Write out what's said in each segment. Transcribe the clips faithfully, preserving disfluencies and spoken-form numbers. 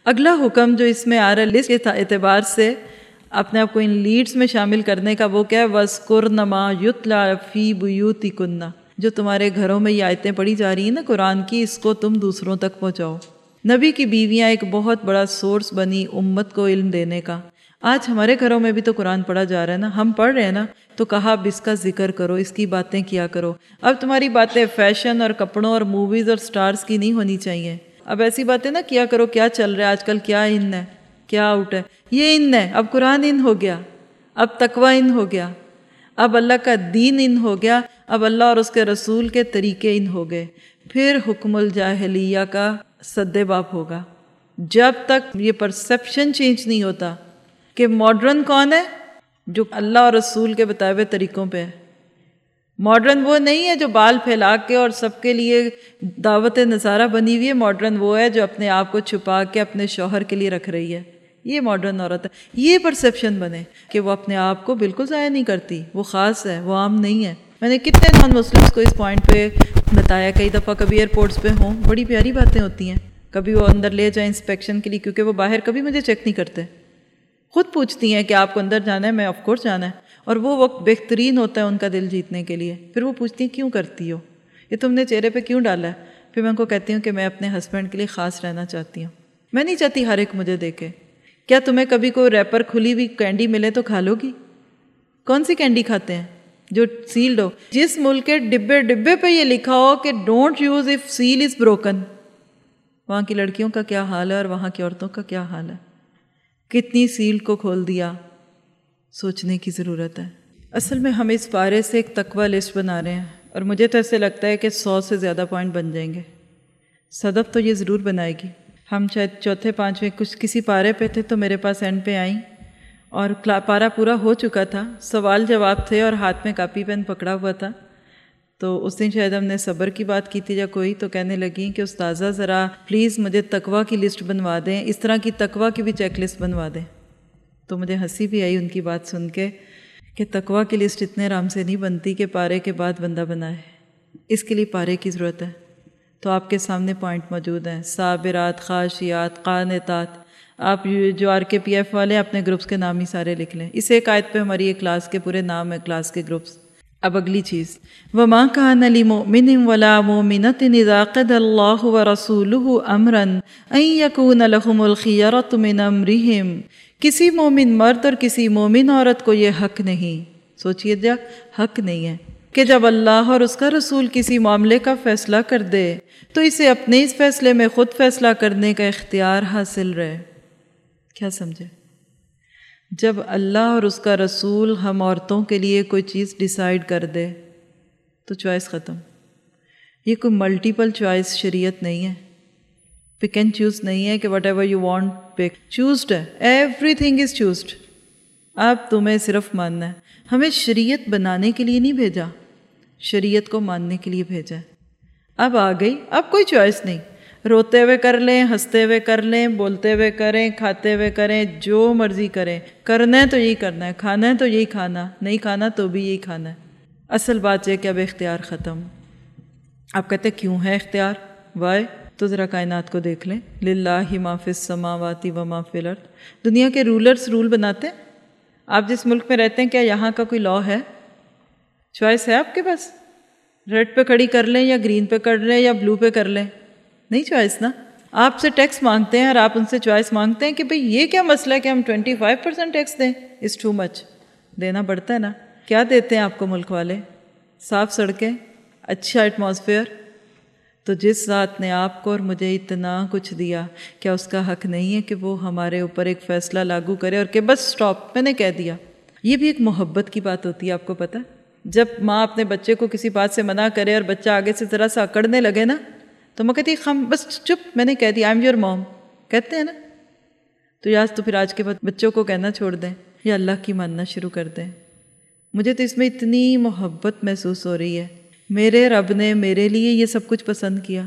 اگلا حکم جو اس میں آ رہا ہے لسٹ کے اعتبار سے اپنے آپ کو ان لیڈز میں شامل کرنے کا، وہ کیا ہے؟ وَاذْكُرْنَ مَا يُتْلَىٰ فِي بُيُوتِكُنَّ. جو تمہارے گھروں میں یہ آیتیں پڑھی جا رہی ہیں نا قرآن کی، اس کو تم دوسروں تک پہنچاؤ. نبی کی بیویاں ایک بہت بڑا سورس بنی امت کو علم دینے کا. آج ہمارے گھروں میں بھی تو قرآن پڑھا جا رہا ہے نا، ہم پڑھ رہے ہیں نا، تو کہا اب اس کا ذکر کرو، اس کی باتیں کیا کرو. اب تمہاری باتیں فیشن اور کپڑوں اور موویز اور سٹارز کی نہیں ہونی چاہیے. اب ایسی باتیں نہ کیا کرو کیا چل رہا ہے آج کل، کیا ان ہے، کیا آؤٹ ہے. یہ ان ہے، اب قرآن ان ہو گیا، اب تقوی ان ہو گیا، اب اللہ کا دین ان ہو گیا، اب اللہ اور اس کے رسول کے طریقے ان ہو گئے. پھر حکم الجاہلیہ کا سد باب ہوگا. جب تک یہ پرسیپشن چینج نہیں ہوتا کہ ماڈرن کون ہے، جو اللہ اور رسول کے بتائے ہوئے طریقوں پہ ہے. ماڈرن وہ نہیں ہے جو بال پھیلا کے اور سب کے لیے دعوت نظارہ بنی ہوئی ہے. ماڈرن وہ ہے جو اپنے آپ کو چھپا کے اپنے شوہر کے لیے رکھ رہی ہے. یہ ماڈرن عورت ہے. یہ پرسیپشن بنے کہ وہ اپنے آپ کو بالکل ضائع نہیں کرتی، وہ خاص ہے، وہ عام نہیں ہے. میں نے کتنے نان مسلمس کو اس پوائنٹ پہ بتایا. کئی دفعہ کبھی ایئرپورٹس پہ ہوں، بڑی پیاری باتیں ہوتی ہیں. کبھی وہ اندر لے جائیں انسپیکشن کے لیے، کیونکہ وہ باہر کبھی مجھے چیک نہیں کرتے. خود پوچھتی ہیں کہ آپ کو اندر جانا ہے؟ میں آف کورس جانا ہے. اور وہ وقت بہترین ہوتا ہے ان کا دل جیتنے کے لیے. پھر وہ پوچھتی ہیں کیوں کرتی ہو، یہ تم نے چہرے پہ کیوں ڈالا ہے؟ پھر میں ان کو کہتی ہوں کہ میں اپنے ہسبینڈ کے لیے خاص رہنا چاہتی ہوں. میں نہیں چاہتی ہر ایک مجھے دیکھے. کیا تمہیں کبھی کوئی ریپر کھلی ہوئی کینڈی ملے تو کھا لو گی؟ کون سی کینڈی کھاتے ہیں جو سیلڈ ہو؟ جس ملک کے ڈبے ڈبے پہ یہ لکھا ہو کہ don't use if cell is broken, وہاں کی لڑکیوں کا کیا حال ہے اور وہاں کی عورتوں کا کیا حال ہے. کتنی سیل کو کھول دیا، سوچنے کی ضرورت ہے. اصل میں ہم اس پارے سے ایک تقوی لسٹ بنا رہے ہیں، اور مجھے تو ایسے لگتا ہے کہ سو سے زیادہ پوائنٹ بن جائیں گے. صدف تو یہ ضرور بنائے گی. ہم شاید چوتھے پانچویں کچھ کسی پارے پہ تھے تو میرے پاس اینڈ پہ آئیں، اور پارا پورا ہو چکا تھا، سوال جواب تھے اور ہاتھ میں کاپی پین پکڑا ہوا تھا. تو اس دن شاید ہم نے صبر کی بات کی تھی یا کوئی، تو کہنے لگیں کہ استاذہ ذرا پلیز مجھے تقوی کی لسٹ بنوا دیں، اس طرح کی تقوی کی بھی چیک لسٹ بنوا دیں. تو مجھے ہنسی بھی آئی ان کی بات سن کے کہ تقوی کی لسٹ اتنے آرام سے نہیں بنتی کہ پارے کے بعد بندہ بنائے. اس کے لیے پارے کی ضرورت ہے. تو آپ کے سامنے پوائنٹ موجود ہیں: صابرات، خاشیات، قانتات. آپ جو آر کے پی ایف والے اپنے گروپس کے نام ہی سارے لکھ لیں. اس ایک آیت پہ ہماری ایک کلاس کے پورے نام ہے، کلاس کے گروپس. اب اگلی چیز، وَمَا كَانَ لِمُؤْمِنٍ وَلَا مُؤْمِنَةٍ إِذَا قَضَى اللَّهُ وَرَسُولُهُ أَمْرًا أَن يَكُونَ لَهُمُ الْخِيَرَةُ مِنْ أَمْرِهِمْ. کسی مومن مرد اور کسی مومن عورت کو یہ حق نہیں، سوچئے جا، حق نہیں ہے کہ جب اللہ اور اس کا رسول کسی معاملے کا فیصلہ کر دے تو اسے اپنے اس فیصلے میں خود فیصلہ کرنے کا اختیار حاصل رہے. کیا سمجھے؟ جب اللہ اور اس کا رسول ہم عورتوں کے لیے کوئی چیز ڈیسائیڈ کر دے تو چوائس ختم. یہ کوئی ملٹیپل چوائس شریعت نہیں ہے، پک اینڈ چوز نہیں ہے کہ whatever you want pick. Choosed ہے، ایوری تھنگ از چوزڈ. اب تمہیں صرف ماننا ہے. ہمیں شریعت بنانے کے لیے نہیں بھیجا، شریعت کو ماننے کے لیے بھیجا ہے. اب آ گئی، اب کوئی چوائس نہیں. روتے ہوئے کر لیں، ہنستے ہوئے کر لیں، بولتے ہوئے کریں، کھاتے ہوئے کریں، جو مرضی کریں. کرنا ہے تو یہی کرنا ہے، کھانا ہے تو یہی کھانا، نہیں کھانا تو بھی یہی کھانا ہے. اصل بات یہ کہ اب اختیار ختم. آپ کہتے کیوں ہے اختیار؟ وائے؟ تو ذرا کائنات کو دیکھ لیں. للہ ما فی السماوات و ما فی الارض. دنیا کے رولرز رول بناتے ہیں. آپ جس ملک میں رہتے ہیں کیا یہاں کا کوئی لاء ہے؟ چوائس ہے آپ کے پاس؟ ریڈ پہ کھڑی کر لیں یا گرین پہ کر لیں یا بلو پہ کر لیں؟ نہیں چوائس نا. آپ سے ٹیکس مانگتے ہیں اور آپ ان سے چوائس مانگتے ہیں کہ بھئی یہ کیا مسئلہ ہے کہ ہم ٹوینٹی فائیو پرسینٹ ٹیکس دیں؟ Is too much. دینا پڑتا ہے نا. کیا دیتے ہیں آپ کو ملک والے؟ صاف سڑکیں، اچھا ایٹماسفیئر. تو جس ذات نے آپ کو اور مجھے اتنا کچھ دیا، کیا اس کا حق نہیں ہے کہ وہ ہمارے اوپر ایک فیصلہ لاگو کرے اور کہ بس سٹاپ، میں نے کہہ دیا؟ یہ بھی ایک محبت کی بات ہوتی ہے، آپ کو پتہ. جب ماں اپنے بچے کو کسی بات سے منع کرے اور بچہ آگے سے ذرا سا اکڑنے لگے نا تو میں کہتی خم بس چپ، میں نے کہہ دیا آئی ایم یور موم، کہتے ہیں نا. تو یاد تو پھر آج کے بعد بچوں کو کہنا چھوڑ دیں یا اللہ کی ماننا شروع کر دیں. مجھے تو اس میں اتنی محبت محسوس ہو رہی ہے. میرے رب نے میرے لیے یہ سب کچھ پسند کیا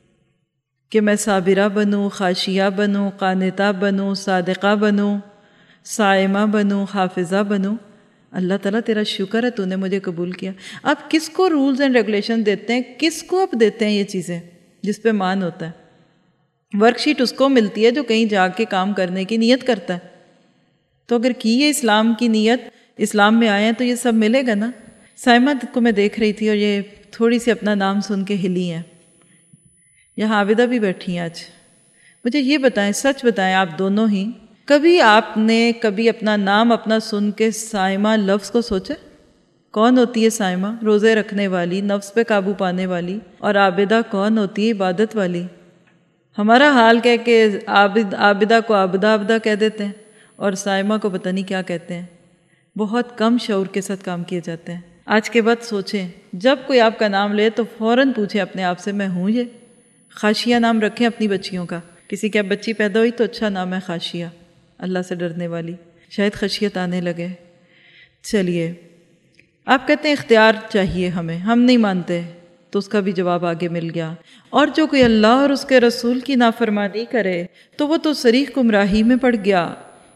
کہ میں صابرہ بنوں، خاشیہ بنوں، قانتہ بنوں، صادقہ بنوں، صائمہ بنوں، حافظہ بنوں. اللہ تعالیٰ تیرا شکر ہے تو نے مجھے قبول کیا. آپ کس کو رولز اینڈ ریگولیشن دیتے ہیں؟ کس کو آپ دیتے ہیں یہ چیزیں جس پہ مان ہوتا ہے؟ ورک شیٹ اس کو ملتی ہے جو کہیں جا کے کام کرنے کی نیت کرتا ہے. تو اگر کی ہے اسلام کی نیت، اسلام میں آئے ہیں تو یہ سب ملے گا نا. سائمہ کو میں دیکھ رہی تھی اور یہ تھوڑی سی اپنا نام سن کے ہلی ہیں. یہاں عابدہ بھی بیٹھی ہیں آج. مجھے یہ بتائیں، سچ بتائیں آپ دونوں ہی، کبھی آپ نے کبھی اپنا نام اپنا سن کے سائمہ لفظ کو سوچا؟ کون ہوتی ہے سائمہ؟ روزے رکھنے والی، نفس پہ قابو پانے والی. اور عابدہ کون ہوتی ہے؟ عبادت والی. ہمارا حال کہہ کہ عابد عابدہ کو عابدہ عابدہ کہہ دیتے ہیں اور سائمہ کو پتہ نہیں کیا کہتے ہیں. بہت کم شعور کے ساتھ کام کیے جاتے ہیں. آج کے بعد سوچیں، جب کوئی آپ کا نام لے تو فوراً پوچھیں اپنے آپ سے میں ہوں یہ. خاشیہ نام رکھیں اپنی بچیوں کا. کسی کی اب بچی پیدا ہوئی تو اچھا نام ہے خاشیہ، اللہ سے ڈرنے والی، شاید خشیت آنے لگے. چلیے، آپ کہتے ہیں اختیار چاہیے ہمیں، ہم نہیں مانتے، تو اس کا بھی جواب آگے مل گیا. اور جو کوئی اللہ اور اس کے رسول کی نافرمانی کرے تو وہ تو صریح گمراہی میں پڑ گیا.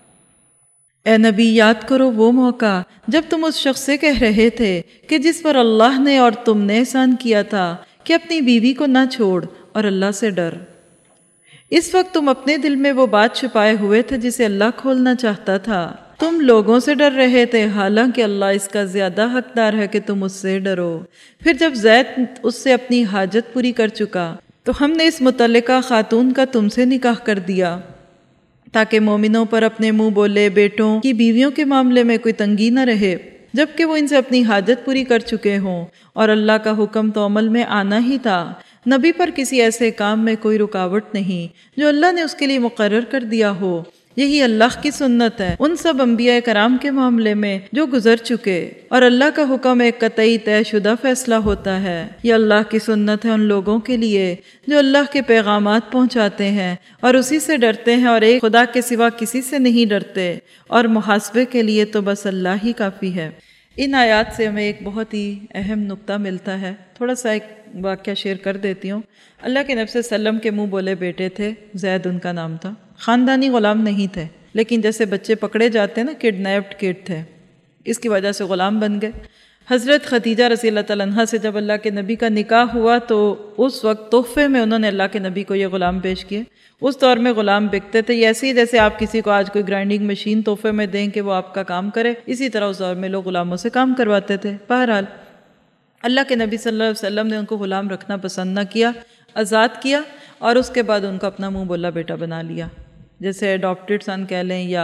اے نبی، یاد کرو وہ موقع جب تم اس شخص سے کہہ رہے تھے کہ جس پر اللہ نے اور تم نے احسان کیا تھا کہ اپنی بیوی کو نہ چھوڑ اور اللہ سے ڈر. اس وقت تم اپنے دل میں وہ بات چھپائے ہوئے تھے جسے اللہ کھولنا چاہتا تھا. تم لوگوں سے ڈر رہے تھے حالانکہ اللہ اس کا زیادہ حقدار ہے کہ تم اس سے ڈرو. پھر جب زید اس سے اپنی حاجت پوری کر چکا تو ہم نے اس متعلقہ خاتون کا تم سے نکاح کر دیا تاکہ مومنوں پر اپنے منہ بولے بیٹوں کی بیویوں کے معاملے میں کوئی تنگی نہ رہے، جبکہ وہ ان سے اپنی حاجت پوری کر چکے ہوں. اور اللہ کا حکم تو عمل میں آنا ہی تھا. نبی پر کسی ایسے کام میں کوئی رکاوٹ نہیں جو اللہ نے اس کے لیے مقرر کر دیا ہو. یہی اللہ کی سنت ہے ان سب انبیاء کرام کے معاملے میں جو گزر چکے، اور اللہ کا حکم ایک قطعی طے شدہ فیصلہ ہوتا ہے. یہ اللہ کی سنت ہے ان لوگوں کے لیے جو اللہ کے پیغامات پہنچاتے ہیں اور اسی سے ڈرتے ہیں اور ایک خدا کے سوا کسی سے نہیں ڈرتے، اور محاسبے کے لیے تو بس اللہ ہی کافی ہے. ان آیات سے ہمیں ایک بہت ہی اہم نقطہ ملتا ہے. تھوڑا سا ایک واقعہ شیئر کر دیتی ہوں. اللہ کے نبی صلی اللہ علیہ وسلم کے منہ بولے بیٹے تھے، زید ان کا نام تھا. خاندانی غلام نہیں تھے، لیکن جیسے بچے پکڑے جاتے ہیں نا، کڈنیپڈ کڈ تھے، اس کی وجہ سے غلام بن گئے. حضرت خدیجہ رضی اللہ تعالیٰ عنہا سے جب اللہ کے نبی کا نکاح ہوا تو اس وقت تحفے میں انہوں نے اللہ کے نبی کو یہ غلام پیش کیے. اس دور میں غلام بکتے تھے، ایسے ہی جیسے آپ کسی کو آج کوئی گرائنڈنگ مشین تحفے میں دیں کہ وہ آپ کا کام کرے، اسی طرح اس دور میں لوگ غلاموں سے کام کرواتے تھے. بہرحال اللہ کے نبی صلی اللہ علیہ وسلم نے ان کو غلام رکھنا پسند نہ کیا، آزاد کیا، اور اس کے بعد ان کو اپنا منہ بولا بیٹا بنا لیا، جیسے اڈاپٹڈ سن کہہ لیں یا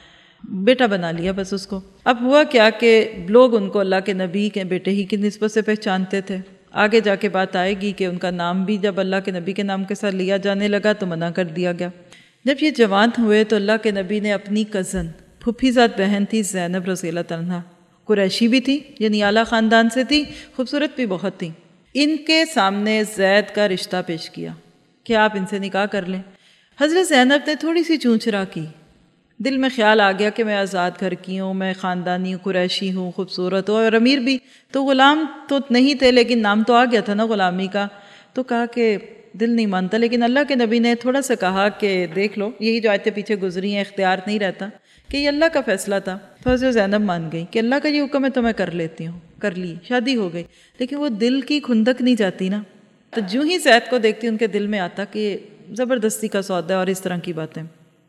بیٹا بنا لیا بس اس کو. اب ہوا کیا کہ لوگ ان کو اللہ کے نبی کے بیٹے ہی کی نسبت سے پہچانتے تھے. آگے جا کے بات آئے گی کہ ان کا نام بھی جب اللہ کے نبی کے نام کے ساتھ لیا جانے لگا تو منع کر دیا گیا. جب یہ جوان ہوئے تو اللہ کے نبی نے اپنی کزن پھپھی زاد بہن تھی زینب رضی اللہ عنہا، قریشی بھی تھی، یعنی اعلیٰ خاندان سے تھی، خوبصورت بھی بہت تھی، ان کے سامنے زید کا رشتہ پیش کیا کہ آپ ان سے نکاح کر لیں. حضرت زینب نے تھوڑی سی چونچرا کی، دل میں خیال آ گیا کہ میں آزاد گھر کی ہوں، میں خاندانی قریشی ہوں، خوبصورت ہوں اور امیر بھی، تو غلام تو نہیں تھے لیکن نام تو آ گیا تھا نا غلامی کا. تو کہا کہ دل نہیں مانتا، لیکن اللہ کے نبی نے تھوڑا سا کہا کہ دیکھ لو، یہی جو آیتیں پیچھے گزری ہیں، اختیار نہیں رہتا، کہ یہ اللہ کا فیصلہ تھا. تو حضرت زینب مان گئی کہ اللہ کا یہ حکم ہے تو میں کر لیتی ہوں. کر لی، شادی ہو گئی. لیکن وہ دل کی کھندک نہیں جاتی نا. تو جو ہی زید کو دیکھتی ان کے دل میں آتا کہ زبردستی کا سودا اور اس طرح کی باتیں.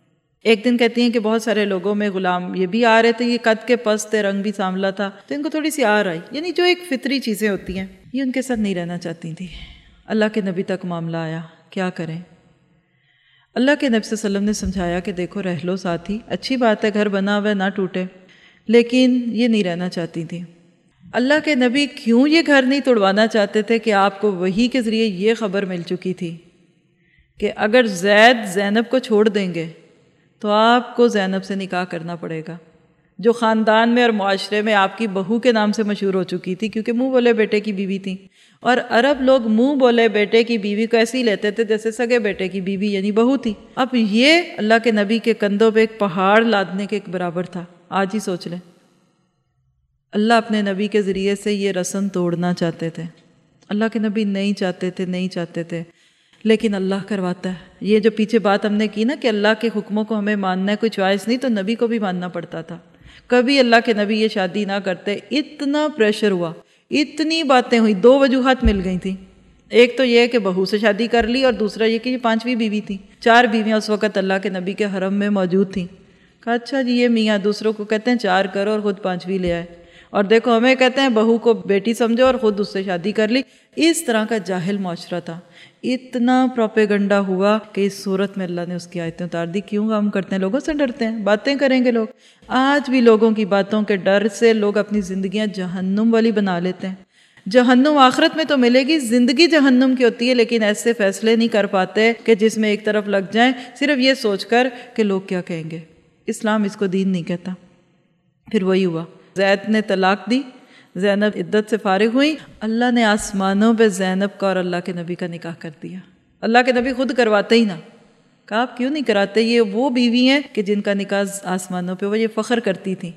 ایک دن کہتی ہیں کہ بہت سارے لوگوں میں غلام یہ بھی آ رہے تھے، یہ قد کے پست تھے، رنگ بھی سانولا تھا، تو ان کو تھوڑی سی آر آئی، یعنی جو ایک فطری چیزیں ہوتی ہیں یہ ان کے ساتھ نہیں رہنا چاہتی تھی. اللہ کے نبی تک معاملہ آیا، کیا کریں؟ اللہ کے نبی صلی اللہ علیہ وسلم نے سمجھایا کہ دیکھو رہ لو ساتھی، اچھی بات ہے، گھر بنا ہوا ہے نہ ٹوٹے، لیکن یہ نہیں رہنا چاہتی تھی. اللہ کے نبی کیوں یہ گھر نہیں توڑوانا چاہتے تھے کہ آپ کو وحی کے ذریعے یہ خبر مل چکی تھی کہ اگر زید زینب کو چھوڑ دیں گے تو آپ کو زینب سے نکاح کرنا پڑے گا، جو خاندان میں اور معاشرے میں آپ کی بہو کے نام سے مشہور ہو چکی تھی، کیونکہ منہ بولے بیٹے کی بیوی تھی. اور عرب لوگ منہ بولے بیٹے کی بیوی کو ایسے ہی لیتے تھے جیسے سگے بیٹے کی بیوی یعنی بہو تھی. اب یہ اللہ کے نبی کے کندھوں پہ ایک پہاڑ لادنے کے برابر تھا. آج ہی سوچ لیں، اللہ اپنے نبی کے ذریعے سے یہ رسم توڑنا چاہتے تھے. اللہ کے نبی نہیں چاہتے تھے نہیں چاہتے تھے لیکن اللہ کرواتا ہے. یہ جو پیچھے بات ہم نے کی نا کہ اللہ کے حکموں کو ہمیں ماننا ہے، کوئی چوائس نہیں، تو نبی کو بھی ماننا پڑتا تھا. کبھی اللہ کے نبی یہ شادی نہ کرتے، اتنا پریشر ہوا، اتنی باتیں ہوئی، دو وجوہات مل گئی تھیں. ایک تو یہ ہے کہ بہو سے شادی کر لی، اور دوسرا یہ کہ یہ پانچویں بیوی تھی. چار بیویاں اس وقت اللہ کے نبی کے حرم میں موجود تھیں. کہا اچھا جی یہ میاں دوسروں کو کہتے ہیں چار کرو اور خود پانچویں لے آئے، اور دیکھو ہمیں کہتے ہیں بہو کو بیٹی سمجھو اور خود اس سے شادی کر لی. اس طرح کا جاہل معاشرہ تھا. اتنا پروپیگنڈا ہوا کہ اس صورت میں اللہ نے اس کی آیتیں اتار دی. کیوں ہم کرتے ہیں؟ لوگوں سے ڈرتے ہیں، باتیں کریں گے لوگ. آج بھی لوگوں کی باتوں کے ڈر سے لوگ اپنی زندگیاں جہنم والی بنا لیتے ہیں. جہنم آخرت میں تو ملے گی، زندگی جہنم کی ہوتی ہے، لیکن ایسے فیصلے نہیں کر پاتے کہ جس میں ایک طرف لگ جائیں صرف یہ سوچ کر کہ لوگ کیا کہیں گے. اسلام اس کو دین نہیں کہتا. پھر وہی ہوا، زید نے طلاق دی، زینب عدت سے فارغ ہوئی. اللہ نے آسمانوں پہ زینب کا اور اللہ کے نبی کا نکاح کر دیا. اللہ کے نبی خود کرواتے ہی نہ. کہا آپ کیوں نہیں کراتے؟ یہ وہ بیوی ہیں کہ جن کا نکاح آسمانوں پہ ہوا. یہ فخر کرتی تھیں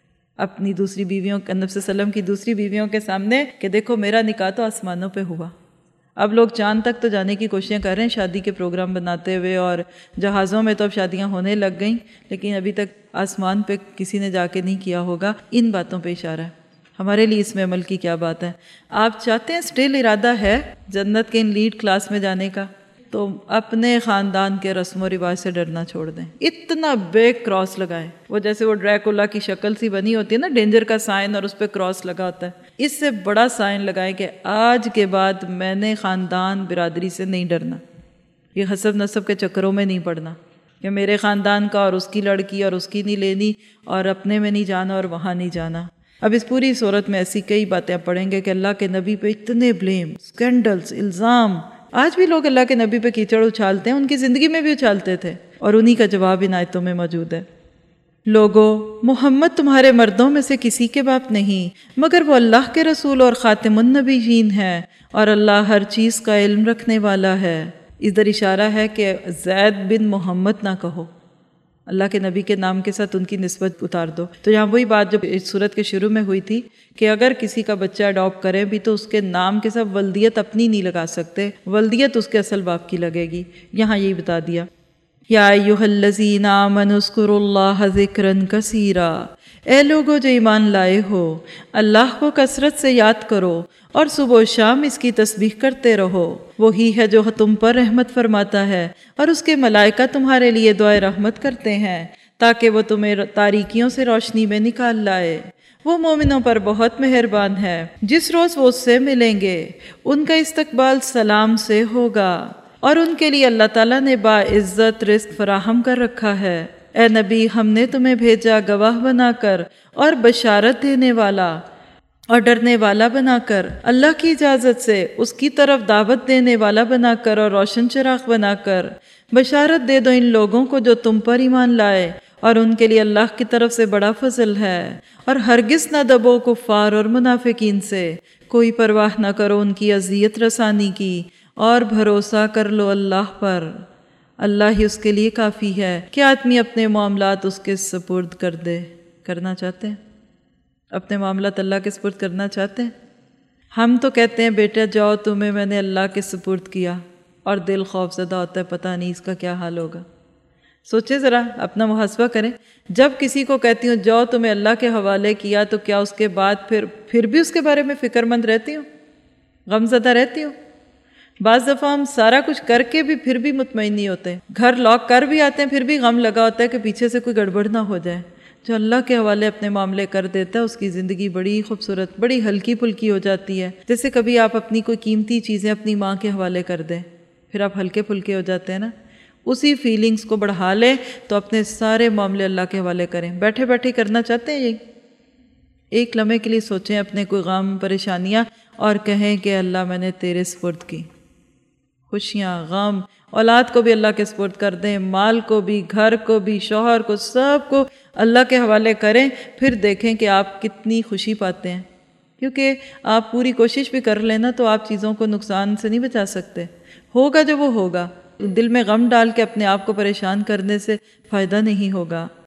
اپنی دوسری بیویوں، نبی صلی اللہ علیہ وسلم کی دوسری بیویوں کے سامنے کہ دیکھو میرا نکاح تو آسمانوں پہ ہوا. اب لوگ چاند تک تو جانے کی کوششیں کر رہے ہیں شادی کے پروگرام بناتے ہوئے، اور جہازوں میں تو اب شادیاں ہونے لگ گئیں، لیکن ابھی تک آسمان پہ کسی نے جا کے نہیں کیا ہوگا. ان باتوں پہ اشارہ ہے. ہمارے لیے اس میں عمل کی کیا بات ہے؟ آپ چاہتے ہیں، اسٹل ارادہ ہے جنت کے ان لیڈ کلاس میں جانے کا، تو اپنے خاندان کے رسم و رواج سے ڈرنا چھوڑ دیں. اتنا بے کراس لگائیں، وہ جیسے وہ ڈریکولا کی شکل سی بنی ہوتی ہے نا، ڈینجر کا سائن، اور اس پہ کراس لگا ہوتا ہے. اس سے بڑا سائن لگائیں کہ آج کے بعد میں نے خاندان برادری سے نہیں ڈرنا. یہ حسب نسب کے چکروں میں نہیں پڑنا کہ میرے خاندان کا اور اس کی لڑکی اور اس کی نہیں لینی، اور اپنے میں نہیں جانا اور وہاں نہیں جانا. اب اس پوری صورت میں ایسی کئی باتیں پڑھیں گے کہ اللہ کے نبی پہ اتنے بلیم، اسکینڈلز، الزام. آج بھی لوگ اللہ کے نبی پہ کیچڑ اچھالتے ہیں، ان کی زندگی میں بھی اچھالتے تھے، اور انہی کا جواب ان آیتوں میں موجود ہے. لوگو، محمد تمہارے مردوں میں سے کسی کے باپ نہیں، مگر وہ اللہ کے رسول اور خاتم النبیین ہے، اور اللہ ہر چیز کا علم رکھنے والا ہے. ادھر اشارہ ہے کہ زید بن محمد نہ کہو، اللہ کے نبی کے نام کے ساتھ ان کی نسبت اتار دو. تو یہاں وہی بات جو اس صورت کے شروع میں ہوئی تھی کہ اگر کسی کا بچہ اڈاپٹ کرے بھی تو اس کے نام کے ساتھ ولدیت اپنی نہیں لگا سکتے، ولدیت اس کے اصل باپ کی لگے گی. یہاں یہی بتا دیا. یا ایھا الذین آمنوا اذکروا اللہ ذکرا کثیرا، اے لوگو جو ایمان لائے ہو، اللہ کو کثرت سے یاد کرو اور صبح و شام اس کی تسبیح کرتے رہو. وہی ہے جو تم پر رحمت فرماتا ہے، اور اس کے ملائکہ تمہارے لیے دعائے رحمت کرتے ہیں تاکہ وہ تمہیں تاریکیوں سے روشنی میں نکال لائے. وہ مومنوں پر بہت مہربان ہے. جس روز وہ اس سے ملیں گے ان کا استقبال سلام سے ہوگا، اور ان کے لیے اللہ تعالیٰ نے باعزت رزق فراہم کر رکھا ہے. اے نبی، ہم نے تمہیں بھیجا گواہ بنا کر اور بشارت دینے والا اور ڈرنے والا بنا کر، اللہ کی اجازت سے اس کی طرف دعوت دینے والا بنا کر، اور روشن چراغ بنا کر. بشارت دے دو ان لوگوں کو جو تم پر ایمان لائے، اور ان کے لیے اللہ کی طرف سے بڑا فضل ہے. اور ہرگز نہ دبو کفار اور منافقین سے، کوئی پرواہ نہ کرو ان کی اذیت رسانی کی، اور بھروسہ کر لو اللہ پر. اللہ ہی اس کے لیے کافی ہے کہ آدمی اپنے معاملات اس کے سپرد کر دے. کرنا چاہتے ہیں اپنے معاملات اللہ کے سپرد کرنا چاہتے ہیں؟ ہم تو کہتے ہیں بیٹا جاؤ تمہیں میں نے اللہ کے سپرد کیا، اور دل خوف زدہ ہوتا ہے، پتہ نہیں اس کا کیا حال ہوگا. سوچے ذرا، اپنا محاسبہ کریں. جب کسی کو کہتی ہوں جاؤ تمہیں اللہ کے حوالے کیا، تو کیا اس کے بعد پھر پھر بھی اس کے بارے میں فکر مند رہتی ہوں، غم زدہ رہتی ہوں؟ بعض دفعہ ہم سارا کچھ کر کے بھی پھر بھی مطمئن نہیں ہوتے، گھر لاک کر بھی آتے ہیں پھر بھی غم لگا ہوتا ہے کہ پیچھے سے کوئی گڑبڑ نہ ہو جائے. جو اللہ کے حوالے اپنے معاملے کر دیتا ہے اس کی زندگی بڑی خوبصورت، بڑی ہلکی پھلکی ہو جاتی ہے. جیسے کبھی آپ اپنی کوئی قیمتی چیزیں اپنی ماں کے حوالے کر دیں، پھر آپ ہلکے پھلکے ہو جاتے ہیں نا. اسی فیلنگز کو بڑھا لیں تو اپنے سارے معاملے اللہ کے حوالے کریں. بیٹھے بیٹھے کرنا چاہتے ہیں یہی؟ ایک لمحے کے لیے سوچیں اپنے کوئی غم پریشانیاں اور کہیں کہ اللہ میں نے تیرے سپرد کی. خوشیاں، غم، اولاد کو بھی اللہ کے سپرد کر دیں، مال کو بھی، گھر کو بھی، شوہر کو، سب کو اللہ کے حوالے کریں. پھر دیکھیں کہ آپ کتنی خوشی پاتے ہیں. کیونکہ آپ پوری کوشش بھی کر لینا تو آپ چیزوں کو نقصان سے نہیں بچا سکتے. ہوگا جو وہ ہوگا. دل میں غم ڈال کے اپنے آپ کو پریشان کرنے سے فائدہ نہیں ہوگا.